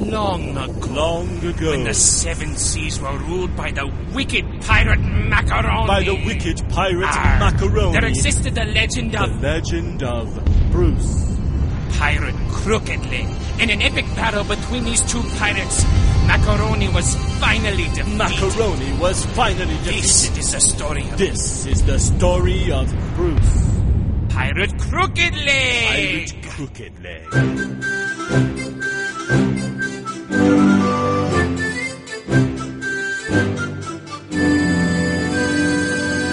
Long ago. Long ago. When the seven seas were ruled by the wicked pirate Macaroni. By the wicked pirate Macaroni. There existed the legend of... The legend of Bruce. Pirate Crooked Leg. In an epic battle between these two pirates, Macaroni was finally defeated. Macaroni was finally defeated. This is the story of... This is the story of Bruce. Pirate Crooked Leg. Pirate Crooked Leg.